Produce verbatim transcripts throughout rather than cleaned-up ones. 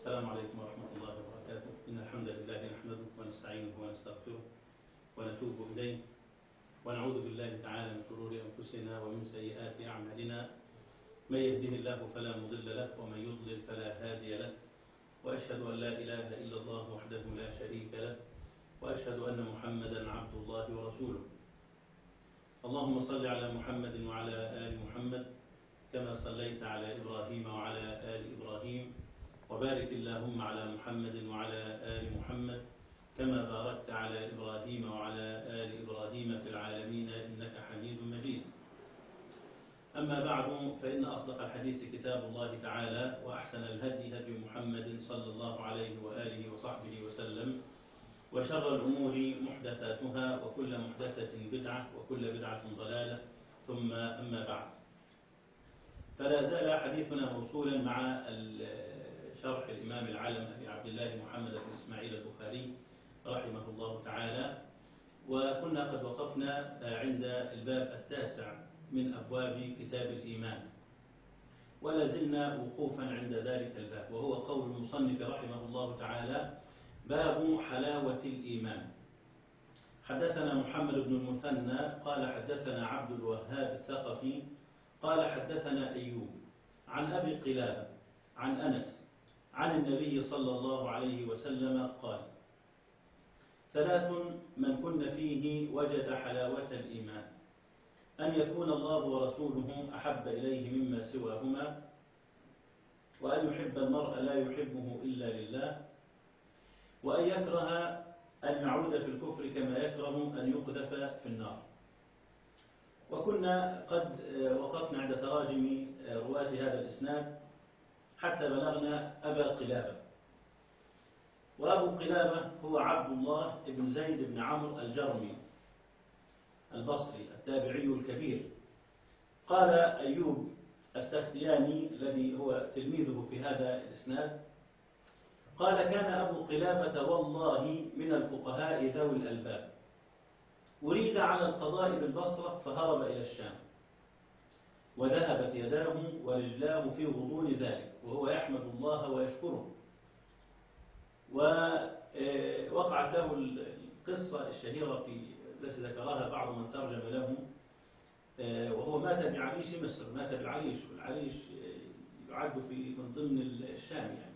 السلام عليكم ورحمة الله وبركاته. إن الحمد لله نحمده ونستعينه ونستغفره ونتوب إليه ونعوذ بالله تعالى من شرور أنفسنا ومن سيئات أعمالنا. من يهده الله فلا مضل له ومن يضلل فلا هادي له، وأشهد أن لا إله إلا الله وحده لا شريك له، وأشهد أن محمدا عبد الله ورسوله. اللهم صل على محمد وعلى آل محمد كما صليت على إبراهيم وعلى آل إبراهيم، وبارك اللهم على محمد وعلى آل محمد كما باركت على إبراهيم وعلى آل إبراهيم في العالمين إنك حميد مجيد. أما بعد، فإن أصدق الحديث كتاب الله تعالى، وأحسن الهدي هدي محمد صلى الله عليه وآله وصحبه وسلم، وشر الأمور محدثاتها، وكل محدثة بدعة، وكل بدعة ضلالة، ثم أما بعد. فلا زال حديثنا موصولا مع شرح الإمام العالم أبي عبد الله محمد بن إسماعيل البخاري رحمه الله تعالى، وكنا قد وقفنا عند الباب التاسع من أبواب كتاب الإيمان، ولا زلنا وقوفا عند ذلك الباب، وهو قول المصنف رحمه الله تعالى: باب حلاوة الإيمان. حدثنا محمد بن المثنى قال حدثنا عبد الوهاب الثقفي قال حدثنا أيوب عن أبي قلابة عن أنس عن النبي صلى الله عليه وسلم قال: ثلاث من كن فيه وجد حلاوة الإيمان: أن يكون الله ورسوله أحب إليه مما سواهما، وأن يحب المرء لا يحبه إلا لله، وأن يكره أن يعود في الكفر كما يكره أن يقذف في النار. وكنا قد وقفنا عند تراجم رواة هذا الإسناد حتى بلغنا أبا قلابة. وأبو قلابة هو عبد الله بن زيد بن عمرو الجرمي البصري التابعي الكبير. قال أيوب السختياني الذي هو تلميذه في هذا الإسناد قال: كان أبو قلابة والله من الفقهاء ذوي الألباب، أريد على القضاء بالبصرة فهرب إلى الشام، وذهبت يداه ورجلاه في غضون ذلك وهو يحمد الله ويشكره. ووقعت له القصة الشهيرة في التي ذكرها بعض من ترجم له، وهو مات بعريش مصر، مات بالعريش، والعريش يعد في من ضمن الشام يعني.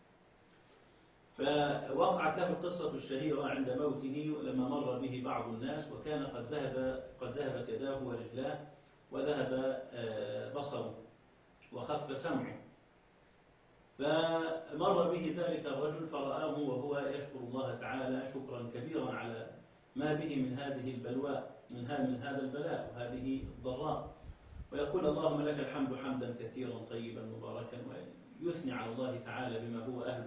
فوقعت له القصة الشهيرة عند موته لما مر به بعض الناس، وكان قد ذهب قد ذهبت يداه ورجلاه وذهب بصره وخف سمعه. فمر به ذلك الرجل فرآه وهو يشكر الله تعالى شكرا كبيرا على ما به من هذه البلواء، من هذا البلاء وهذه الضراء، ويقول: اللهم لك الحمد حمدا كثيرا طيبا مباركا، ويثني على الله تعالى بما هو أهله.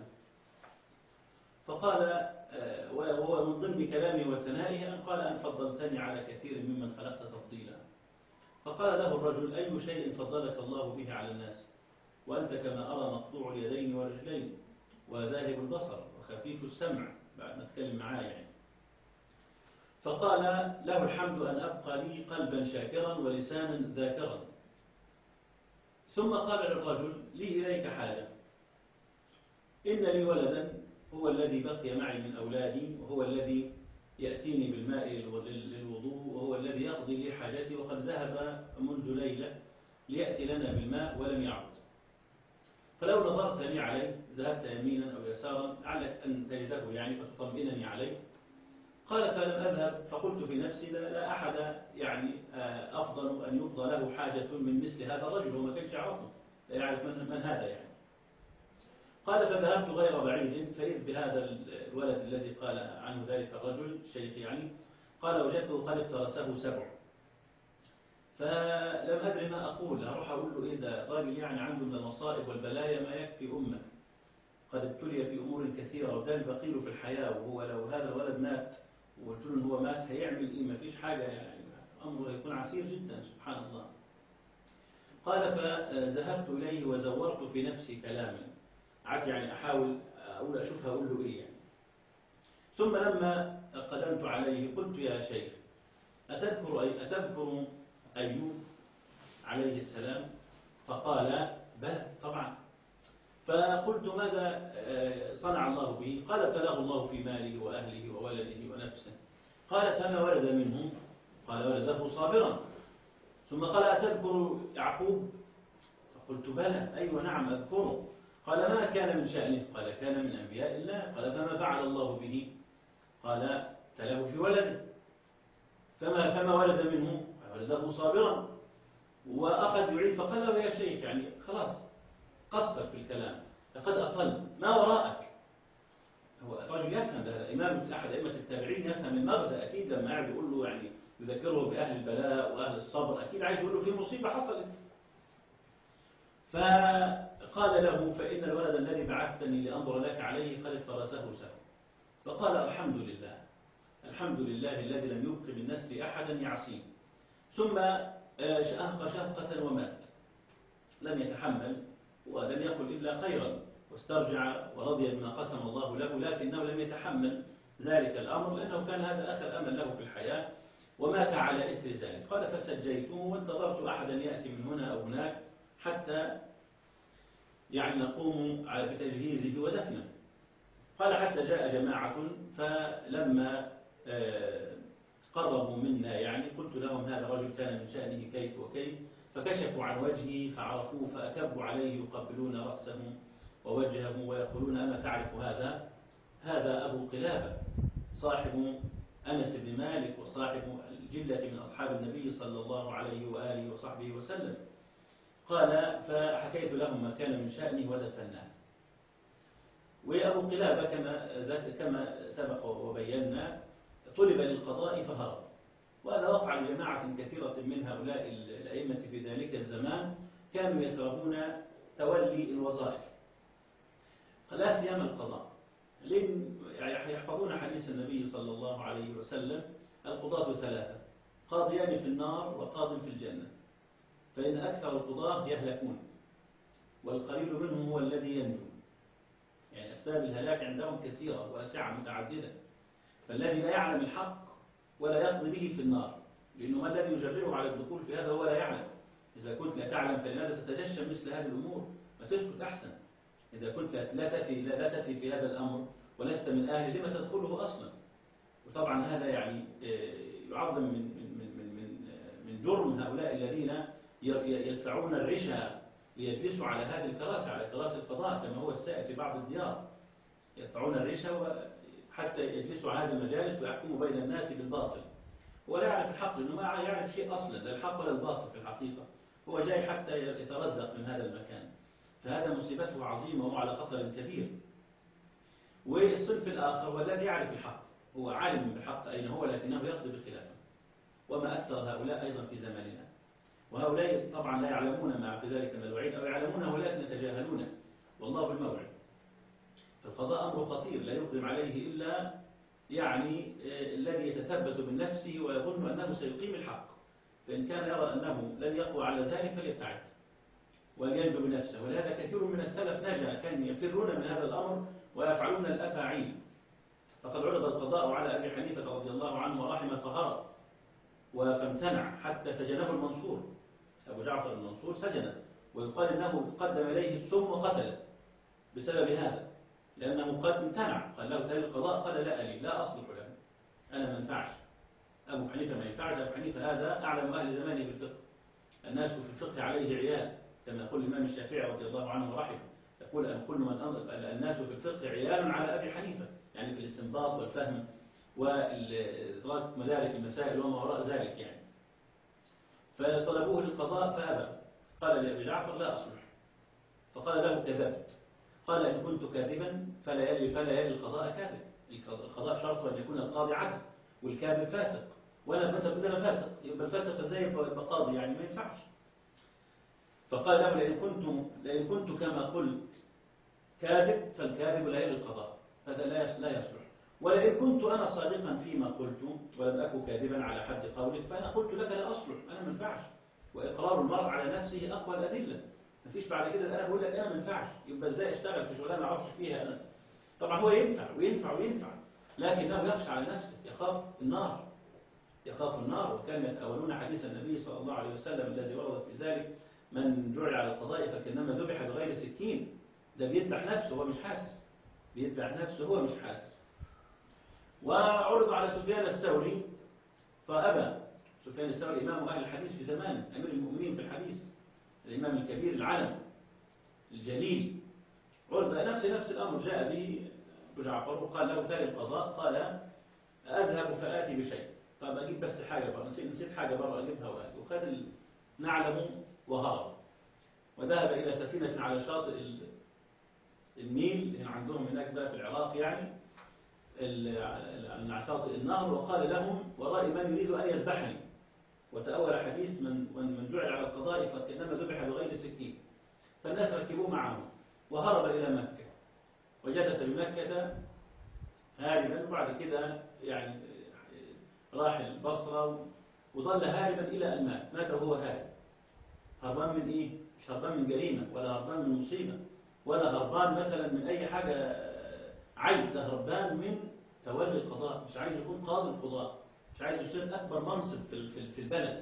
فقال، وهو من ضمن كلامه وثنائه، أن قال: أن فضلتني على كثير ممن خلقت تفضيلا. فقال له الرجل: أي شيء فضلك الله به على الناس، وأنت كما أرى مقطوع اليدين والرجلين وذاهب البصر وخفيف السمع، بعد ما اتكلم معاه يعني. فقال: له الحمد أن أبقى لي قلبا شاكرا ولسانا ذاكرا. ثم قال للرجل: لي إليك حاجة، إن لي ولدا هو الذي بقي معي من أولادي، وهو الذي يأتيني بالماء للوضوء، وهو الذي يقضي لي حاجتي، وقد ذهب منذ ليلة ليأتي لنا بالماء ولم يعد. فلو نظرت لي عليه، ذهبت يمينا أو يسارا لعلك أن تجده يعني فتطمئنني عليه. قال: فلم أذهب، فقلت في نفسي: لا, لا أحد يعني أفضل أن يقضى له حاجة من مثل هذا الرجل، وما كانش يعرفه، لا يعرف من, من هذا يعني. قال: فذهبت غير بعيد، فإذ بهذا الولد الذي قال عنه ذلك الرجل الشيخ يعني، قال: وجدته قد افترسه سبع. فلم أدري ما أقول، أروح أقول له إيه ده راجل يعني عنده من المصائب والبلايا ما يكفي أمة، قد ابتلي في أمور كثيرة، وده البقيل في الحياة، وهو لو هذا الولد مات وقلت له إن هو مات هيعمل إيه؟ ما فيش حاجة يعني، أمره يكون عسير جدا سبحان الله. قال: فذهبت إليه وزورت في نفسي كلاما، عاد يعني أحاول أقول أشوف هقول له إيه يعني. ثم لما قدمت عليه قلت: يا شيخ، أتذكر أي أتذكر أيوب عليه السلام؟ فقال: بلى طبعا. فقلت ماذا صنع الله به؟ قال ابتلاه الله في ماله وأهله وولده ونفسه. قال فما ولد منه؟ قال ولده صابرا. ثم قال أتذكر يعقوب؟ فقلت بلى أيوة نعم أذكره. قال ما كان من شأنه؟ قال كان من أنبياء الله. قال فما فعل الله به؟ قال ابتلاه في ولده. فما فما ولد منه؟ قال ولده صابرا. وأخذ يعيد فقال له يا شيخ يعني خلاص قصر في الكلام لقد أطل ما وراءك. هو الرجل يفهم هذا إمام أحد أئمة التابعين يفهم المغزى أكيد لما قاعد يقول له يعني يذكره بأهل البلاء وأهل الصبر أكيد عايز يقول له في مصيبة حصلت. فقال له فإن الولد الذي بعثتني لأنظر لك عليه قد افترسه سهو. فقال الحمد لله الحمد لله الذي لم يبق من نسل أحدا يعصيه. ثم شأنق شفقة ومات لم يتحمل ولم يقل إلا خيرا واسترجع ورضي بما قسم الله له، لكنه لم يتحمل ذلك الأمر لأنه كان هذا آخر أمل له في الحياة ومات على إثر ذلك. قال فسجيته وانتظرت أحدا يأتي من هنا أو هناك حتى يعني نقوم بتجهيزه ودفنه. قال حتى جاء جماعة فلما قربوا منا يعني قلت لهم هذا الرجل كان من شأنه كيف وكيف، فكشفوا عن وجهه فعرفوه فأكبوا عليه يقبلون رأسه ووجهه ويقولون أما تعرف هذا؟ هذا أبو قلابة صاحب أنس بن مالك وصاحب الجلة من أصحاب النبي صلى الله عليه وآله وصحبه وسلم. قال فحكيت لهم ما كان من شأنه ودفناه. وأبو قلابة كما كما سبق وبينا طلب للقضاء فهرب، وهذا وقع لجماعة كثيرة من هؤلاء الأئمة في ذلك الزمان كانوا يكرهون تولي الوظائف لا سيما القضاء، لأن يحفظون حديث النبي صلى الله عليه وسلم القضاة ثلاثة قاضيان في النار وقاض في الجنة، فإن أكثر القضاة يهلكون والقليل منهم هو الذي ينجو. يعني أسباب الهلاك عندهم كثيرة واسعة متعددة، فالذي لا يعلم الحق ولا يقضي به في النار، لأنه ما الذي يجربه على الدخول في هذا هو لا يعلم. إذا كنت لا تعلم فلماذا تتجشم مثل هذه الأمور؟ ما تسكت أحسن. إذا كنت لا تأتي لا تأتي في هذا الأمر ولست من أهل لما تدخله أصلا؟ وطبعا هذا يعني يعظم من من من من من جرم هؤلاء الذين يدفعون الرشا ليجلسوا على هذه الكراسي، على كراسي القضاء كما هو السائد في بعض الديار، يدفعون الرشا حتى يجلسوا على هذه المجالس ويحكموا بين الناس بالباطل. هو لا يعرف الحق لأنه ما يعرف شيء أصلا، لا الحق ولا الباطل في الحقيقة، هو جاي حتى يترزق من هذا المكان، فهذا مصيبته عظيمة وهو على خطر كبير. والصنف الآخر هو الذي يعرف الحق، هو عالم بالحق أين هو لكنه يقضي بخلافه، وما أكثر هؤلاء أيضا في زماننا. وهؤلاء طبعا لا يعلمون ما في ذلك من الوعيد أو يعلمونه ولكن يتجاهلونه، والله بالموعد. فالقضاء أمر خطير لا يقدم عليه إلا يعني الذي يتثبت من نفسه ويظن أنه سيقيم الحق، فإن كان يرى أنه لن يقوى على ذلك فليبتعد ولينجو بنفسه. ولهذا كثير من السلف نجا كانوا يفرون من هذا الأمر ويفعلون الأفاعيل. فقد عرض القضاء على أبي حنيفة رضي الله عنه ورحمه فهرب فامتنع حتى سجنه المنصور، أبو جعفر المنصور سجنه، ويقال أنه قدم إليه السم وقتله بسبب هذا، لأنه قد امتنع. قال له تالي القضاء؟ قال لا ألي لا أصلح له، أنا ما ينفعش. أبو حنيفة ما ينفعش، أبو حنيفة هذا أعلم أهل زمانه بالفقه، الناس في الفقه عليه عيال، كما يقول الإمام الشافعي رضي الله عنه ورحمه، يقول أن كل من الناس في الفقه عيال على أبي حنيفة، يعني في الاستنباط والفهم وإدراك مدارك المسائل وما وراء ذلك يعني. فطلبوه للقضاء فأبى، قال لأبي جعفر لا أصلح، فقال له كذبت. قال إن كنت كاذبا فلا يلي فلا يلي القضاء كاذب، القضاء شرط أن يكون القاضي عدل والكاذب فاسق، وأنا كنت أقول أنا فاسق، يبقى الفاسق إزاي يبقى قاضي؟ يعني ما ينفعش. فقال له لئن كنت لئن كنت كما قلت كاذب فالكاذب لا يلي القضاء، هذا لا لا يصلح. ولئن كنت أنا صادقا فيما قلت ولم أكن كاذبا على حد قولك فأنا قلت لك لا أصلح، أنا ما ينفعش. وإقرار المرء على نفسه أقوى الأدلة، ما فيش بعد كده أنا بقول لك أنا ما ينفعش، يبقى إزاي أشتغل في شغلانة ما أعرفش فيها أنا؟ طبعا هو ينفع وينفع وينفع، لكنه يخشى على نفسه، يخاف النار، يخاف النار. وكانوا يتأولون حديث النبي صلى الله عليه وسلم الذي ورد في ذلك: من جعل على القضاء فكأنما ذبح بغير سكين. ده بيذبح نفسه هو مش حاسس، بيذبح نفسه هو مش حاسس. وعرض على سفيان الثوري فأبى. سفيان الثوري إمام أهل الحديث في زمانه، أمير المؤمنين في الحديث، الإمام الكبير العلم الجليل، عرض نفس نفس الأمر جاء به أبو جعفر وقال له تالي القضاء، قال أذهب فآتي بشيء. طب أجيب بس حاجة بره، نسيت نسيت حاجة بره أجيبها وآتي، وخذ نعله وهرب وذهب إلى سفينة على شاطئ النيل عندهم هناك بقى في العراق يعني على شاطئ النهر، وقال لهم ورائي من يريد أن يذبحني. وتأول حديث من من جعل على القضاء فإنما ذبح بغير سكين. فالناس ركبوه معه وهرب إلى مكة وجلس بمكة هاربا، وبعد كده يعني راح البصرة وظل هاربا إلى أن مات. مات وهو هارب. هربان من إيه؟ مش هربان من جريمة ولا هربان من مصيبة ولا هربان مثلا من أي حاجة عيب، ده هربان من تولي القضاء، مش عايز يكون قاضي القضاء، مش عايز يصير أكبر منصب في في البلد،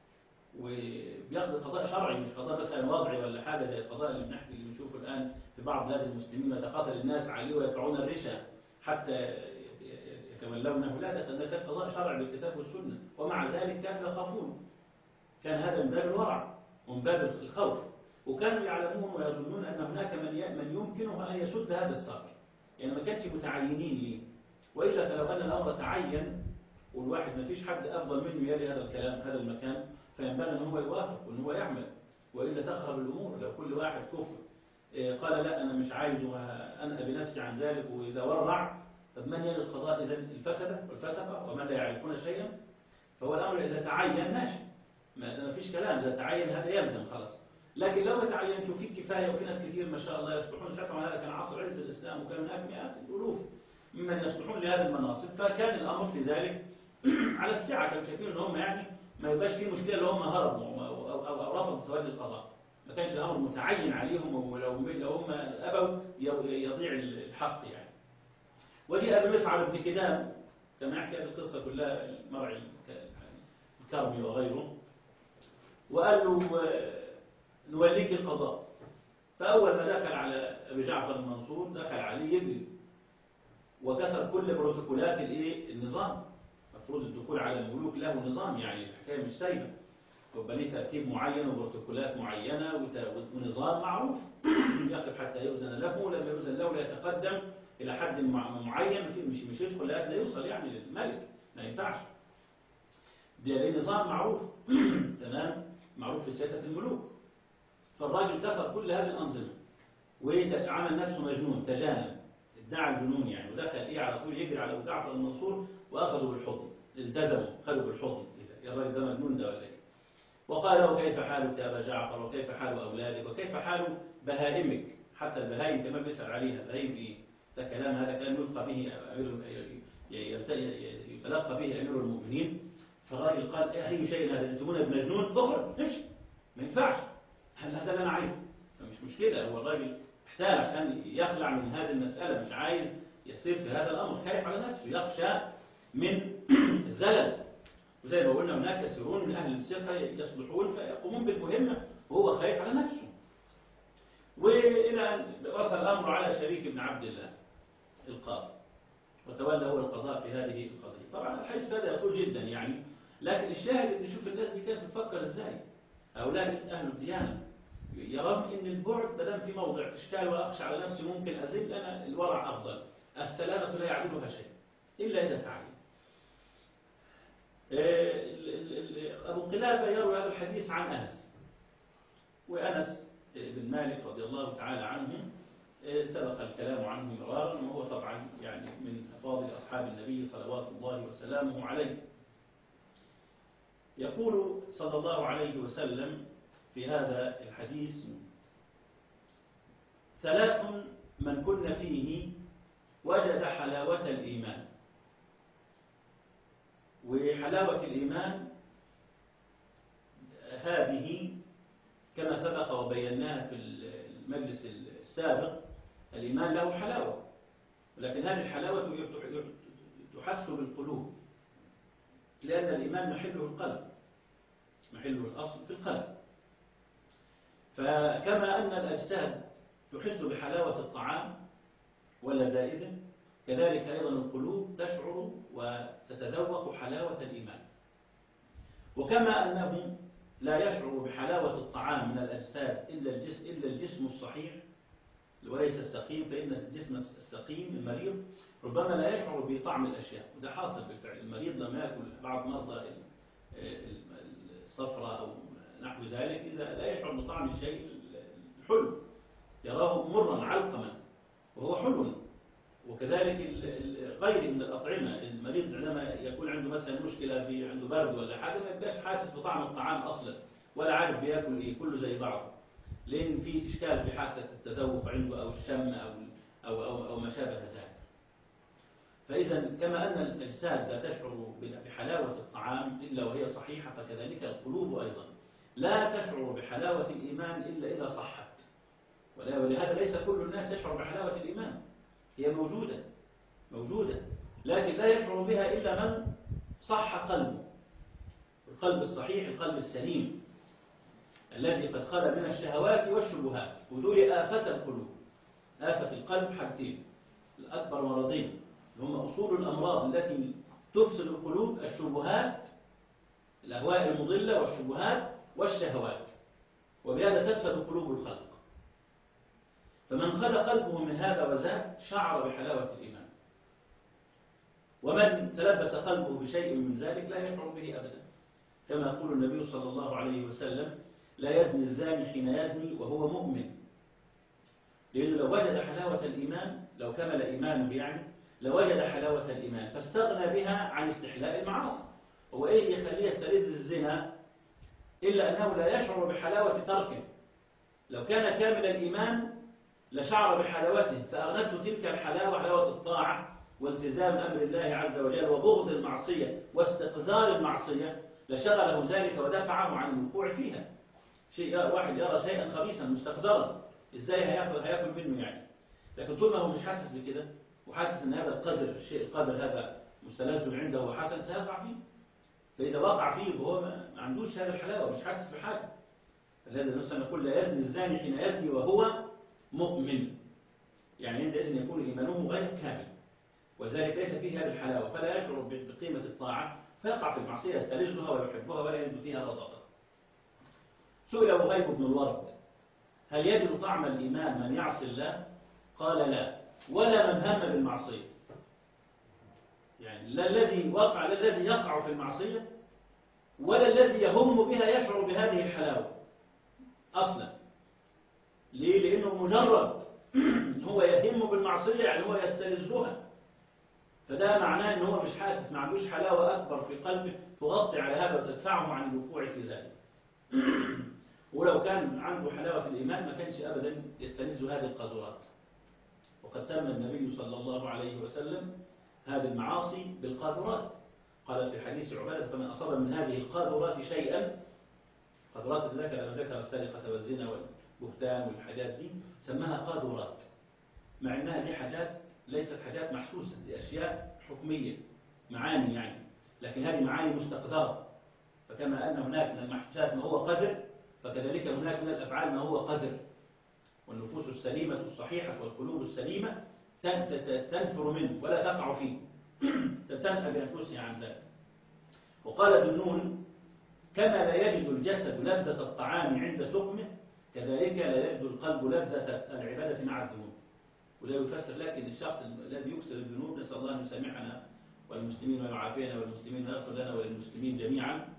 وبياخد قضاء شرعي مش قضاء مثلا وضعي ولا حاجة زي القضاء اللي بنحكي اللي بنشوفه الآن في بعض بلاد المسلمين ويتقاتل الناس عليه ويدفعون الرشا حتى يتولونه. لا، ده كان قضاء شرعي بالكتاب والسنة، ومع ذلك كانوا يخافون. كان هذا من باب الورع ومن باب الخوف، وكانوا يعلمون ويظنون أن هناك من من يمكنه أن يسد هذا الثغر، يعني ما كانش متعينين ليه. وإلا فلو أن الأمر تعين والواحد ما فيش حد أفضل منه يلي هذا الكلام هذا المكان، فينبغي أن هو يوافق وأن هو يعمل، وإلا تخرب الأمور. لو كل واحد كفر قال لا أنا مش عايز وأنأى بنفسي عن ذلك وإذا ورع، طب من يلي القضاء إذا الفسدة والفسقة ومن لا يعرفون شيئا؟ فهو الأمر إذا تعين ماشي، ما فيش كلام، إذا تعين هذا يلزم خلاص. لكن لو ما تعينش وفي كفاية وفي ناس كثير ما شاء الله يصلحون، ساعتها هذا كان عصر عز الإسلام وكان هناك مئات الألوف ممن يصلحون لهذه المناصب، فكان الأمر في ذلك على السعة. كانوا شايفين ان هم يعني ما يبقاش فيه مشكلة لو هم هربوا أو, أو, أو, أو رفضوا تولي القضاء، ما كانش الأمر متعين عليهم، ولو لو هم أبوا يضيع الحق يعني. وجاء بمصعب بن كدام كما يحكي هذه القصة كلها المرعي الكرمي وغيره، وقال له نوليك القضاء. فأول ما دخل على أبي جعفر المنصور دخل عليه يجري وكسر كل بروتوكولات الايه النظام. المفروض الدخول على الملوك له نظام، يعني الحكايه مش سايبه، يبقى ليه ترتيب معين وبروتوكولات معينه ونظام معروف. يقف حتى يؤذن له، لما يؤذن له لا يتقدم الى حد معين، مش مش يدخل لأدنى يوصل يعني للملك، ما ينفعش. ده نظام معروف تمام، معروف في سياسه الملوك. فالراجل كسر كل هذه الانظمه وعمل نفسه مجنون، تجانب، ادعى الجنون يعني، ودخل ايه على طول يجري على ابو جعفر المنصور واخذوا بالحضن، التزموا خذوا بالحضن. يا الراجل ده مجنون ده ولا ايه؟ وقال له كيف حالك يا ابا جعفر، وكيف حال اولادك، وكيف حال بهائمك؟ حتى البهائم كمان بيسال عليها، بهائم ايه؟ ده كلام، هذا كلام يلقى به يتلقى به امير المؤمنين. فالراجل قال اي شيء هذا انتمونا بمجنون، اخرج امشي، ما ينفعش، هذا اللي انا عايزه. فمش مشكله، هو الراجل احتاج عشان يخلع من هذه المساله، مش عايز يصير في هذا الامر، خايف على نفسه، يخشى من الزلل. وزي ما قلنا هناك كثيرون من اهل الثقه يصلحون فيقومون بالمهمه وهو خايف على نفسه. والى ان وصل الامر على شريك بن عبد الله القاضي، وتولى هو القضاء في هذه القضيه. طبعا الحديث هذا يطول جدا يعني، لكن الشاهد ان نشوف الناس دي كانت بتفكر ازاي. هؤلاء اهل الديانه يرون ان البعد ما دام في موضع اشكال واخشى على نفسي ممكن ازل، انا الورع افضل، السلامه لا يعدلها شيء الا اذا تعين. ابو قلابه يروي هذا الحديث عن انس، وانس بن مالك رضي الله تعالى عنه سبق الكلام عنه مرارا، وهو طبعا يعني من افاضل اصحاب النبي صلوات الله وسلامه عليه. يقول صلى الله عليه وسلم في هذا الحديث: ثلاث من كن فيه وجد حلاوة الإيمان. وحلاوة الإيمان هذه كما سبق وبيناها في المجلس السابق، الإيمان له حلاوة، ولكن هذه الحلاوة تحس بالقلوب، لأن الإيمان محله القلب، محله الأصل في القلب. فكما أن الأجساد تحس بحلاوة الطعام ولذائذه، كذلك أيضا القلوب تشعر وتتذوق حلاوة الإيمان. وكما أنه لا يشعر بحلاوة الطعام من الأجساد إلا الجسم, إلا الجسم الصحيح وليس السقيم، فإن الجسم السقيم المريض ربما لا يشعر بطعم الأشياء، وده حاصل بالفعل. المريض لما يأكل بعض مرضى الصفرة أو نحو ذلك إذا لا يشعر بطعم الشيء الحلو، يراه مرا علقما وهو حلو. وكذلك غير من الأطعمة، المريض عندما يكون عنده مثلا مشكلة في عنده برد ولا حاجة ما يبقاش حاسس بطعم الطعام أصلا ولا عارف بياكل إيه، كله زي بعضه، لأن في إشكال في حاسة التذوق عنده أو الشم أو أو أو, أو ما شابه ذلك. فإذا كما أن الأجساد لا تشعر بحلاوة الطعام إلا وهي صحيحة، فكذلك القلوب أيضا لا تشعر بحلاوة الإيمان إلا إذا صحت. ولهذا ليس كل الناس يشعر بحلاوة الإيمان، هي موجودة موجودة لكن لا يشعر بها إلا من صح قلبه، القلب الصحيح، القلب السليم الذي قد خلى من الشهوات والشبهات. ودول آفة القلوب، آفة القلب حاجتين الأكبر مرضين هم أصول الأمراض التي تفسد القلوب: الشبهات، الأهواء المضلة والشبهات والشهوات، وبهذا تفسد قلوب الخلق. فمن خلى قلبه من هذا وزاد شعر بحلاوة الإيمان، ومن تلبس قلبه بشيء من ذلك لا يشعر به أبدا، كما يقول النبي صلى الله عليه وسلم: لا يزني الزاني حين يزني وهو مؤمن. لأنه لو وجد حلاوة الإيمان، لو كمل إيمانه يعني، لو وجد حلاوة الإيمان فاستغنى بها عن استحلاء المعاصي. هو إيه يخليه يستلذ الزنا إلا أنه لا يشعر بحلاوة تركه؟ لو كان كامل الإيمان لشعر بحلاوته، فأغنته تلك الحلاوة حلاوة الطاعة والتزام أمر الله عز وجل وبغض المعصية واستقذار المعصية، لشغله ذلك ودفعه عن الوقوع فيها. شيء واحد يرى شيئا خبيثا مستقذرا، ازاي هياخذ هياكل منه يعني؟ لكن طول ما هو مش حاسس بكده وحاسس ان هذا القذر، الشيء القذر هذا مستلذ عنده وحسن، سيقع فيه. فاذا وقع فيه وهو ما عندوش هذه الحلاوه، مش حاسس بحاجه. فلهذا مثلا نقول: لا يزني الزاني حين يزني وهو مؤمن، يعني عندئذ يكون ايمانه غير كامل، ولذلك ليس فيه هذه الحلاوه، فلا يشعر بقيمه الطاعه، فيقع في المعصيه يستلذها ويحبها ولا يجد فيها رغبه. سئل وهيب بن الورد: هل يجد طعم الإيمان من يعصي الله؟ قال: لا، ولا من هم بالمعصية. يعني لا الذي وقع لا الذي يقع في المعصية ولا الذي يهم بها يشعر بهذه الحلاوة أصلا. ليه؟ لأنه مجرد هو يهم بالمعصية يعني هو يستلذها، فده معناه أنه هو مش حاسس، ما عندوش حلاوة أكبر في قلبه تغطي على هذا وتدفعه عن الوقوع في ذلك. ولو كان عنده حلاوة الإيمان ما كانش أبدا يستلذ هذه القاذورات. وقد سمى النبي صلى الله عليه وسلم هذه المعاصي بالقاذورات، قال في حديث عبادة: فمن أصاب من هذه القاذورات شيئا، قاذورات ذاك لما ذكر السرقة والزنا والبهتان والحاجات دي سماها قاذورات، مع أنها دي حاجات ليست حاجات محسوسة، دي أشياء حكمية، معاني يعني، لكن هذه معاني مستقذرة. فكما أن هناك من المحسوسات ما هو قذر، فكذلك هناك من الأفعال ما هو قذر. والنفوس السليمة الصحيحة والقلوب السليمة تنفر منه ولا تقع فيه، تنأى بأنفسها عن ذلك. وقال ذنون: كما لا يجد الجسد لذة الطعام عند سقمه، كذلك لا يجد القلب لذة العبادة مع الذنوب. وده يفسر لكن الشخص الذي يكسر الذنوب، نسأل الله أن يسامحنا والمسلمين ويعافينا والمسلمين ويغفر لنا وللمسلمين جميعا.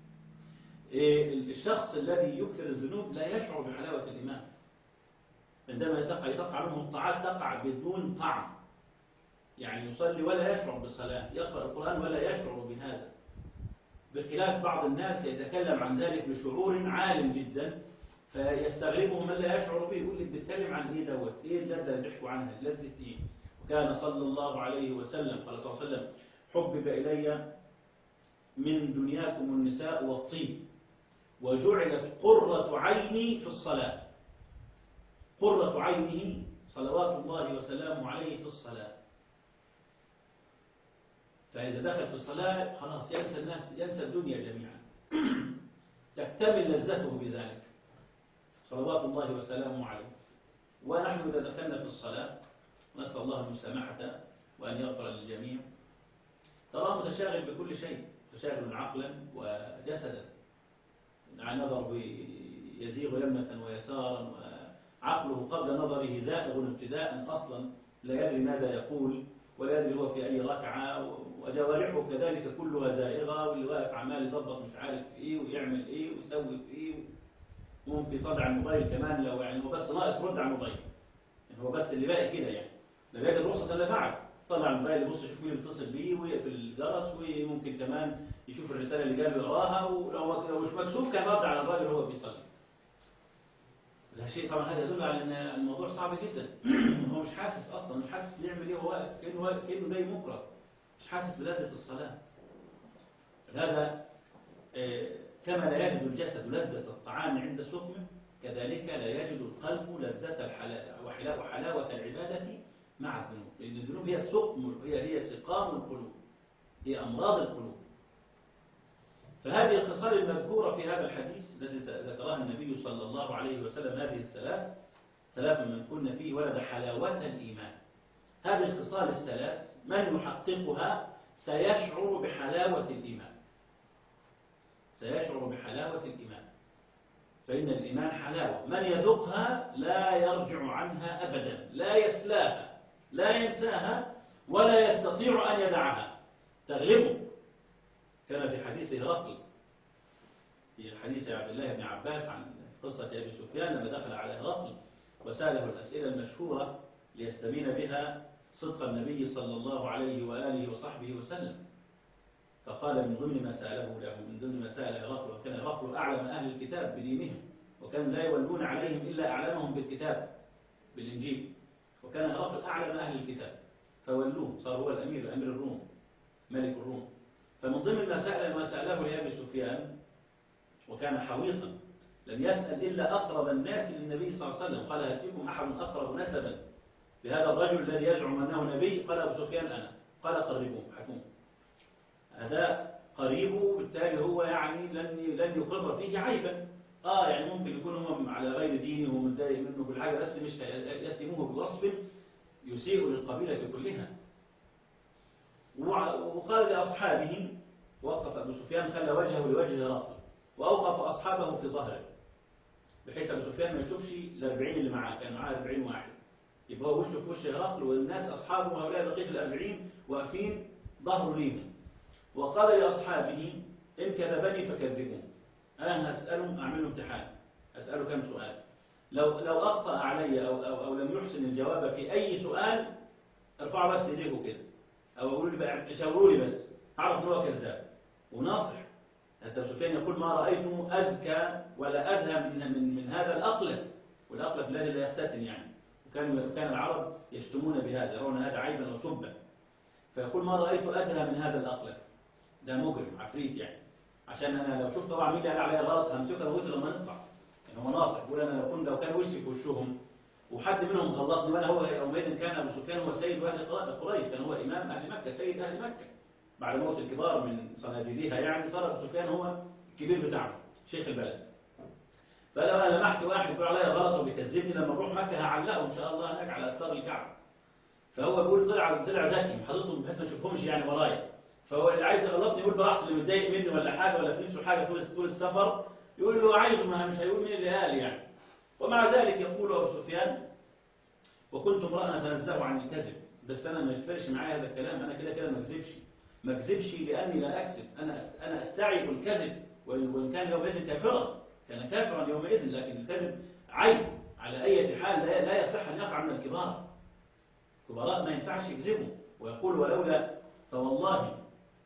الشخص الذي يكثر الذنوب لا يشعر بحلاوة الإيمان. عندما تقع تقع منه الطاعات تقع بدون طعم، يعني يصلي ولا يشعر بالصلاة، يقرأ القرآن ولا يشعر بهذا، بخلاف بعض الناس يتكلم عن ذلك بشعور عال جدا فيستغربه من لا يشعر به، يقول لي بتتكلم عن ايه دوت، ايه اللذة اللي بيحكوا عنها، لذة ايه؟ وكان صلى الله عليه وسلم قال صلى الله عليه وسلم: حبب إلي من دنياكم النساء والطيب، وجعلت قرة عيني في الصلاة. قرة عينه صلوات الله وسلامه عليه في الصلاة. فإذا دخل في الصلاة خلاص ينسى الناس، ينسى الدنيا جميعا، تكتمل لذته بذلك صلوات الله وسلامه عليه. ونحن إذا دخلنا في الصلاة نسأل الله المسامحة وأن يغفر للجميع، تراه متشاغل بكل شيء، متشاغل عقلا وجسدا، مع نظر يزيغ يمنة ويسارا، وعقله قبل نظره زائغ ابتداء أصلا، لا يدري ماذا يقول ولا يدري هو في أي ركعة، وجوارحه كذلك كلها زائغة، واللي واقف عمال يظبط مش عارف إيه ويعمل إيه ويسوي في إيه، ممكن يطلع الموبايل كمان لو يعني هو بس ناقص رد على الموبايل، يعني هو بس اللي باقي كده، يعني لا بيجد رخصة إلا فعل، طلع الموبايل يبص يشوف مين يتصل بيه ويقفل الجرس، وممكن كمان يشوف الرسالة اللي جاله يقراها، ولو مش مكسوف كان رد على الراجل وهو بيصلي. ده شيء طبعا هذا يدل على ان الموضوع صعب جدا. هو مش حاسس اصلا، مش حاسس بيعمل ايه، هو واقف كانه واقف كانه جاي مكره، مش حاسس بلذة الصلاة. هذا كما لا يجد الجسد لذة الطعام عند سقمه، كذلك لا يجد القلب لذة الحلاوة وحلاوة العبادة مع الذنوب، لأن الذنوب هي السقم، هي هي سقام القلوب، هي أمراض القلوب. فهذه الخصال المذكورة في هذا الحديث الذي ذكرها النبي صلى الله عليه وسلم، هذه الثلاث، ثلاث من كن فيه ولد حلاوة الإيمان. هذه الخصال الثلاث من يحققها سيشعر بحلاوة الإيمان، سيشعر بحلاوة الإيمان، فإن الإيمان حلاوة، من يذوقها لا يرجع عنها أبدا، لا يسلاها، لا ينساها، ولا يستطيع أن يدعها، تغلبه، كما في حديث هرقل، في حديث عبد الله بن عباس عن قصة أبي سفيان لما دخل على هرقل وسأله الأسئلة المشهورة ليستبين بها صدق النبي صلى الله عليه وآله وصحبه وسلم، فقال من ضمن ما سأله له، من ضمن ما سأل هرقل، وكان هرقل أعلم أهل الكتاب بدينهم، وكان لا يولون عليهم إلا أعلمهم بالكتاب بالإنجيل، وكان هرقل أعلم أهل الكتاب فولوه، صار هو الأمير، أمير الروم، ملك الروم. فمن ضمن ما سأل ما سأله لأبي سفيان، وكان حويطا لم يسأل إلا أقرب الناس للنبي صلى الله عليه وسلم، قال هل فيكم أحد أقرب نسبا لهذا الرجل الذي يزعم أنه نبي؟ قال أبو سفيان أنا، قال قربوه حكوم، هذا قريبه، بالتالي هو يعني لن لن يقر فيه عيبا، اه يعني ممكن يكون هو على غير دينه ومتضايق منه بالحاجة، بس مش يتهموه بوصف يسيء للقبيلة كلها. وقال لأصحابه، وقف أبو سفيان خلى وجهه لوجه هرقل، وأوقف أصحابه في ظهره، بحيث أبو سفيان ما يشوفش الأربعين اللي معاه، كان معاه أربعين واحد، يبقى هو وشه في وش هرقل، والناس أصحابه هؤلاء بقية الأربعين واقفين ظهره ليهم. وقال لأصحابه إن كذبني فكذبوه، أنا هسأله، أعمل له امتحان، أسأله كم سؤال، لو لو أخطأ علي أو, أو, أو لم يحسن الجواب في أي سؤال ارفعوا بس إيديكم كده، أو أقولوا لي بقى، شاوروا لي بس، أعرف إن هو كذاب وناصح. حتى سفيان يقول ما رأيته أزكى ولا أدهى من, من, من هذا الأقلف، والأقلف الذي لا يختتن يعني، وكان كان العرب يشتمون بهذا، يرون هذا عيبا وسبا، فيقول ما رأيت أدهى من هذا الأقلف، ده مجرم عفريت يعني، عشان أنا لو شفت طبعا مين اللي قال عليا غلط همسكه وقلت لما نطلع، يعني هو ناصح، يقول أنا لو كنت لو كان وشي في وشهم وحد منهم غلطني، وأنا هو يومئذ كان أبو سفيان هو سيد أهل قريش، كان هو إمام أهل مكة، سيد أهل مكة، بعد موت الكبار من صناديدها يعني صار أبو سفيان هو الكبير بتاعه، شيخ البلد. فلو أنا لمحت واحد يقول عليا غلط وبيكذبني، لما نروح مكة هعلقه إن شاء الله هناك على أستار الكعبة. فهو بيقول طلع طلع ذكي، حاططهم بحيث ما يشوفهمش يعني ورايا، فهو اللي عايز يغلطني يقول براحته، اللي متضايق مني ولا حاجة ولا في نفسه حاجة طول طول السفر يقول له عايزه، ما مش هيقول مين اللي قال يعني. ومع ذلك يقول أبو سفيان وكنت امرأ أتنزه عن الكذب، بس أنا ما يفرقش معايا هذا الكلام، أنا كده كده ما أكذبش، ما أكذبش لأني لا أكذب، أنا أنا أستعيب الكذب، وإن كان يومئذ كافرا، كان كافرا يومئذ، لكن الكذب عيب على أي حال، لا لا يصح أن يقع من الكبار، كبراء ما ينفعش يكذبوا. ويقول ولولا فوالله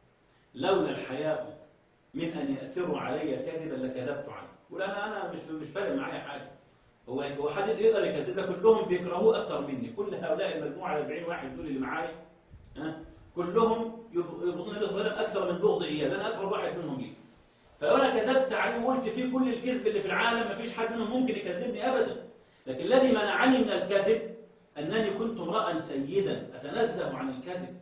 لولا الحياء من أن يأثروا علي كذبا لكذبت عنه، يقول أنا أنا مش مش فارق معايا حاجة، هو هو حد يقدر يكذب ده، كلهم بيكرهوه أكثر مني، كل هؤلاء المجموعة أربعين واحد دول اللي معايا ها كلهم يبغضون النبي صلى الله عليه وسلم أكثر من بغض إياه، أنا أكثر واحد منهم لي، فلو أنا كذبت عليه وقلت فيه كل الكذب اللي في العالم ما فيش حد منهم ممكن يكذبني أبدا، لكن الذي منعني من الكذب أنني كنت امرأ سيدا أتنزه عن الكذب،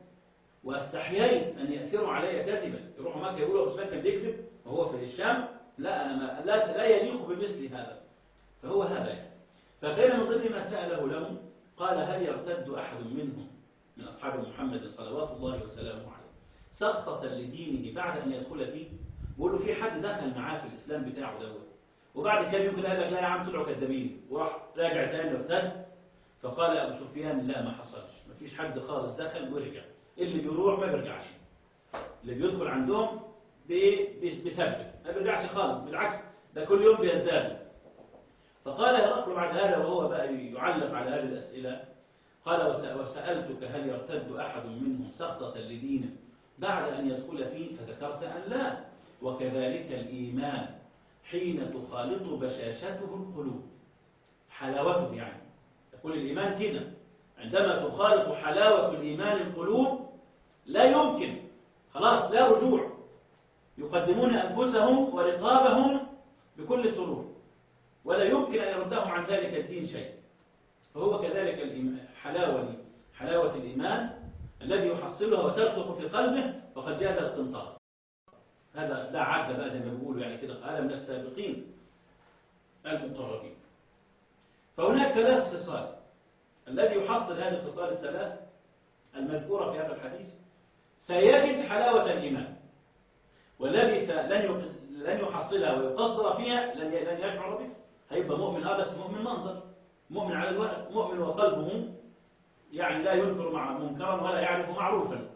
واستحييت أن يأثروا علي كذبا، يروحوا مكة يقولوا أبو سفيان كان بيكذب وهو في الشام، لا أنا ما لا, لا يليق بمثل هذا، فهو هذا يعني. فكان من ضمن ما سأله لهم قال هل يرتد أحد منهم من أصحاب محمد صلوات الله وسلامه عليه سخطة لدينه بعد أن يدخل فيه؟ بيقول له في حد دخل معاه في الإسلام بتاعه دوت وبعد كام يوم كده قال لك لا يا عم طلعوا كذابين وراح راجع تاني وارتد. فقال أبو سفيان لا ما حصلش، ما فيش حد خالص دخل ورجع، اللي بيروح ما بيرجعش، اللي بيدخل عندهم بيثبت ما بيرجعش خالص، بالعكس ده كل يوم بيزداد. فقال هرقل بعد هذا وهو بقى يعلق على هذه الأسئلة قال وسألتك هل يرتد أحد منهم سخطة لدينه بعد أن يدخل فيه فذكرت أن لا، وكذلك الإيمان حين تخالط بشاشته القلوب حلاوته، يعني يقول الإيمان كده عندما تخالط حلاوة الإيمان القلوب لا يمكن خلاص لا رجوع، يقدمون أنفسهم ورقابهم بكل سرور ولا يمكن أن يردهم عن ذلك الدين شيء. فهو كذلك حلاوة دي حلاوة الإيمان الذي يحصلها وترسخ في قلبه فقد جاز القنطار. هذا لا عد بقى زي ما بيقولوا يعني كده قال من السابقين المقربين. فهناك ثلاث خصال، الذي يحصل هذه الخصال الثلاث المذكورة في هذا الحديث سيجد حلاوة الإيمان، والذي لن لن يحصلها ويقصر فيها لن لن يشعر به، هيبقى مؤمن اه بس مؤمن منظر، مؤمن على الورق، مؤمن وقلبه يعني لا ينكر مع منكرا ولا يعرف معروفا.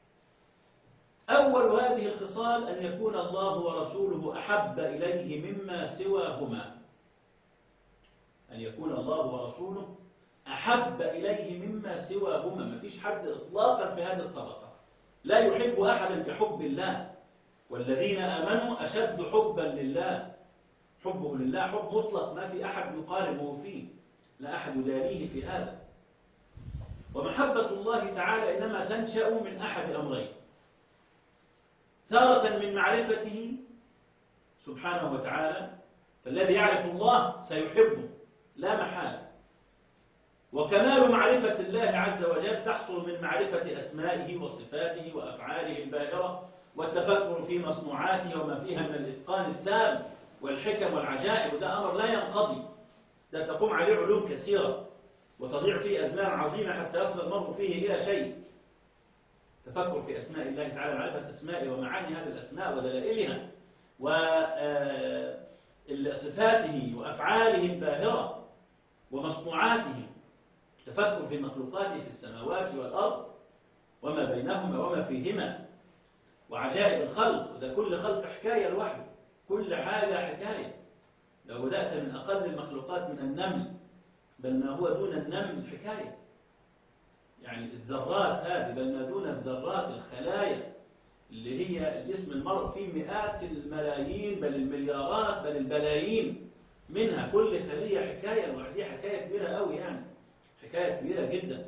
أول هذه الخصال أن يكون الله ورسوله أحب إليه مما سواهما، أن يكون الله ورسوله أحب إليه مما سواهما. ما فيش حد إطلاقا في هذه الطبقة لا يحب أحدا كحب الله، والذين آمنوا أشد حبا لله، حبه لله حب مطلق ما في أحد يقاربه فيه، لا أحد يدانيه في هذا. ومحبة الله تعالى إنما تنشأ من أحد أمرين، تارة من معرفته سبحانه وتعالى، فالذي يعرف الله سيحبه لا محالة، وكمال معرفة الله عز وجل تحصل من معرفة أسمائه وصفاته وأفعاله الباهرة والتفكر في مصنوعاته وما فيها من الإتقان التام والحكم والعجائب، وده أمر لا ينقضي، لا تقوم عليه علوم كثيرة وتضيع فيه أزمان عظيمة حتى يصل المرء فيه إلى شيء. تفكر في أسماء الله تعالى، معرفة أسمائه ومعاني هذه الأسماء ودلائلها وصفاته وأفعاله الباهرة ومصنوعاته، تفكر في مخلوقاته في السماوات والأرض وما بينهما وما فيهما وعجائب الخلق، وده كل خلق حكاية لوحده، كل حاجة حكاية. لو بدأت من أقل المخلوقات من النمل بل ما هو دون النمل حكاية، يعني الذرات هذه بل ما دون الذرات الخلايا اللي هي جسم المرء فيه مئات الملايين بل المليارات بل البلايين منها، كل خلية حكاية لوحدها، حكاية كبيرة قوي يعني حكاية كبيرة جدا.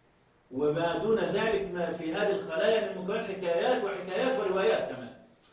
وما دون ذلك ما في هذه الخلايا من مكونات حكايات وحكايات وروايات كمان.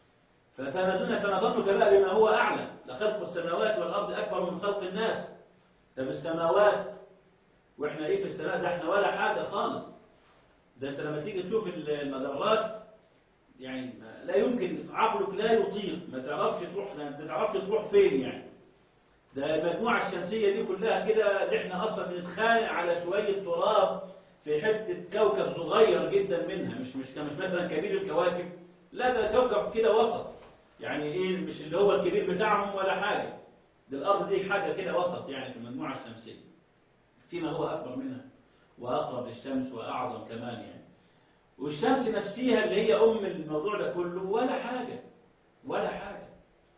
فما دون فما ظنك بقى بما هو أعلى، لخلق السماوات والأرض أكبر من خلق الناس. ده بالسماوات وإحنا إيه في السماء؟ ده إحنا ولا حاجة خالص. ده أنت لما تيجي تشوف المجرات يعني لا يمكن عقلك لا يطيق، ما تعرفش تروح ما تعرفش تروح فين يعني. ده المجموعة الشمسية دي كلها كده إحنا أصلا بنتخانق على شوية تراب في حتة كوكب صغير جدا منها، مش مش مش مثلا كبير الكواكب، لا ده كوكب كده وسط، يعني إيه مش اللي هو الكبير بتاعهم ولا حاجة. ده الأرض دي حاجة كده وسط يعني في المجموعة الشمسية، فيما هو أكبر منها وأقرب للشمس وأعظم كمان يعني. والشمس نفسها اللي هي أم الموضوع ده كله ولا حاجة ولا حاجة.